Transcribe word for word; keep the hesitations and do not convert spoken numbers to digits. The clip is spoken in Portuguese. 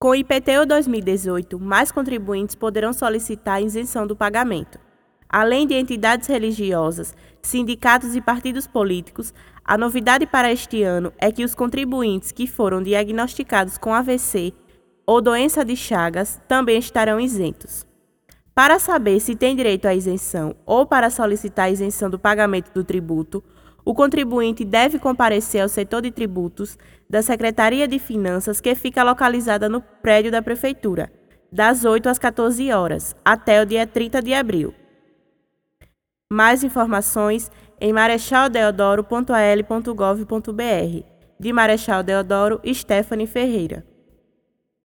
Com o I P T U dois mil e dezoito, mais contribuintes poderão solicitar a isenção do pagamento. Além de entidades religiosas, sindicatos e partidos políticos, a novidade para este ano é que os contribuintes que foram diagnosticados com A V C ou doença de Chagas também estarão isentos. Para saber se tem direito à isenção ou para solicitar a isenção do pagamento do tributo, o contribuinte deve comparecer ao setor de tributos da Secretaria de Finanças, que fica localizada no prédio da Prefeitura, das oito às quatorze horas, até o dia trinta de abril. Mais informações em marechal deodoro ponto a l ponto gov ponto b r. De Marechal Deodoro, Stephanie Ferreira.